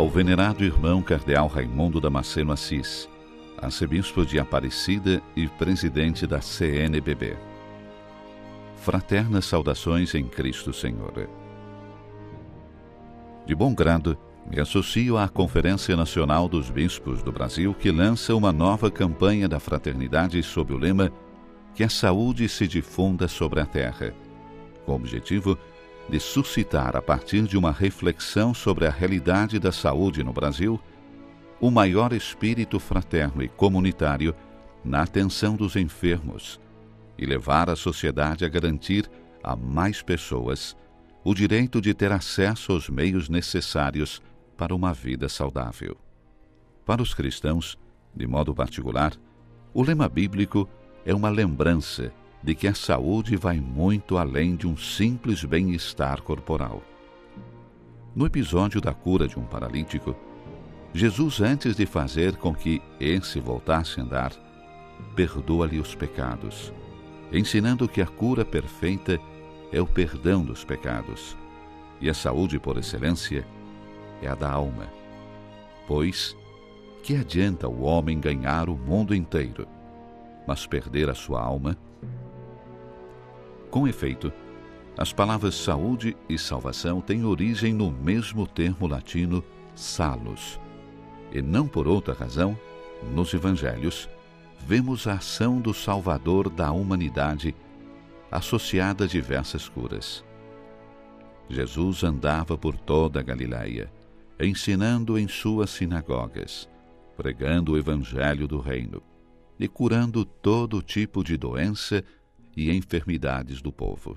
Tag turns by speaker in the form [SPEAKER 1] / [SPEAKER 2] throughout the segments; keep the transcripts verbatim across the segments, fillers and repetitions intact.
[SPEAKER 1] ao venerado irmão cardeal Raimundo Damasceno Assis, arcebispo de Aparecida e presidente da C N B B. Fraternas saudações em Cristo Senhor. De bom grado, me associo à Conferência Nacional dos Bispos do Brasil, que lança uma nova campanha da fraternidade sob o lema Que a saúde se difunda sobre a terra, com o objetivo de suscitar, a partir de uma reflexão sobre a realidade da saúde no Brasil, o maior espírito fraterno e comunitário na atenção dos enfermos e levar a sociedade a garantir a mais pessoas o direito de ter acesso aos meios necessários para uma vida saudável. Para os cristãos, de modo particular, o lema bíblico é uma lembrança de que a saúde vai muito além de um simples bem-estar corporal. No episódio da cura de um paralítico, Jesus, antes de fazer com que esse voltasse a andar, perdoa-lhe os pecados, ensinando que a cura perfeita é o perdão dos pecados, e a saúde por excelência é a da alma. Pois, que adianta o homem ganhar o mundo inteiro, mas perder a sua alma? Com efeito, as palavras saúde e salvação têm origem no mesmo termo latino salus, e não por outra razão, nos evangelhos, vemos a ação do Salvador da humanidade associada a diversas curas. Jesus andava por toda a Galileia, ensinando em suas sinagogas, pregando o evangelho do reino e curando todo tipo de doença e enfermidades do povo.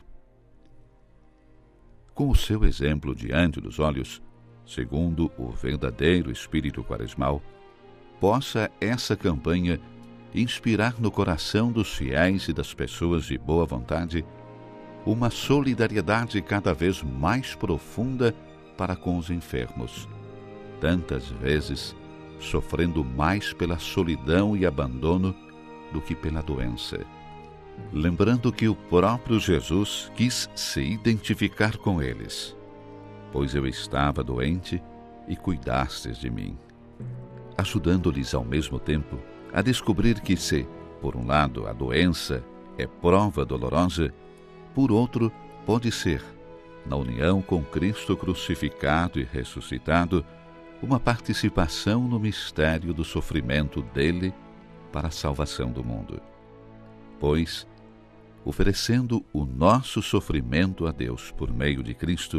[SPEAKER 1] Com o seu exemplo diante dos olhos, segundo o verdadeiro espírito quaresmal, possa essa campanha inspirar no coração dos fiéis e das pessoas de boa vontade uma solidariedade cada vez mais profunda para com os enfermos, tantas vezes sofrendo mais pela solidão e abandono do que pela doença. Lembrando que o próprio Jesus quis se identificar com eles, pois eu estava doente e cuidastes de mim, ajudando-lhes ao mesmo tempo a descobrir que se, por um lado, a doença é prova dolorosa, por outro, pode ser, na união com Cristo crucificado e ressuscitado, uma participação no mistério do sofrimento dele para a salvação do mundo. Pois, oferecendo o nosso sofrimento a Deus por meio de Cristo,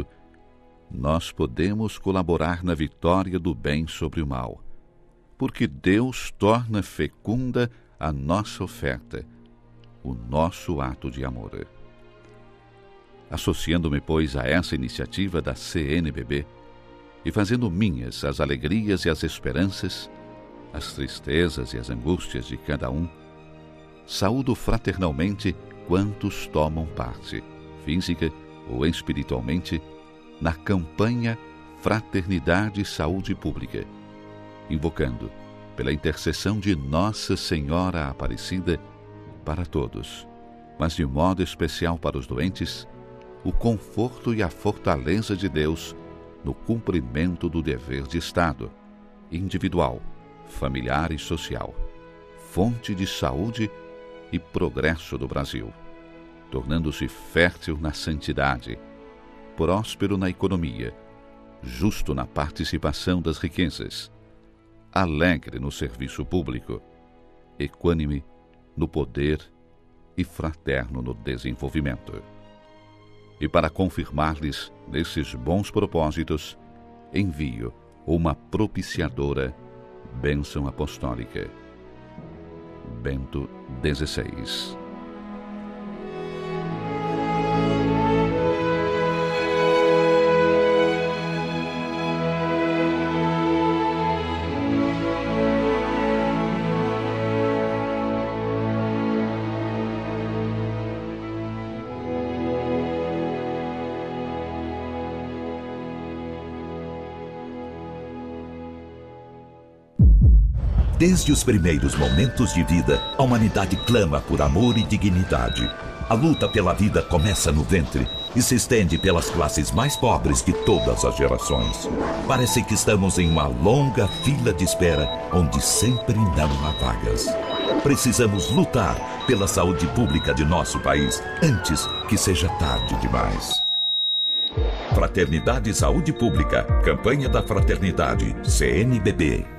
[SPEAKER 1] nós podemos colaborar na vitória do bem sobre o mal, porque Deus torna fecunda a nossa oferta, o nosso ato de amor. Associando-me, pois, a essa iniciativa da C N B B e fazendo minhas as alegrias e as esperanças, as tristezas e as angústias de cada um, saúdo fraternalmente quantos tomam parte, física ou espiritualmente, na campanha Fraternidade e Saúde Pública, invocando, pela intercessão de Nossa Senhora Aparecida, para todos, mas de modo especial para os doentes, o conforto e a fortaleza de Deus no cumprimento do dever de Estado, individual, familiar e social, fonte de saúde e progresso do Brasil, tornando-se fértil na santidade, próspero na economia, justo na participação das riquezas, alegre no serviço público, equânime no poder e fraterno no desenvolvimento. E para confirmar-lhes desses bons propósitos, envio uma propiciadora bênção apostólica. Bento dezesseis.
[SPEAKER 2] Desde os primeiros momentos de vida, a humanidade clama por amor e dignidade. A luta pela vida começa no ventre, e se estende pelas classes mais pobres de todas as gerações. Parece que estamos em uma longa fila de espera, onde sempre não há vagas. Precisamos lutar pela saúde pública de nosso país antes que seja tarde demais. Fraternidade e Saúde Pública. Campanha da Fraternidade. C N B B.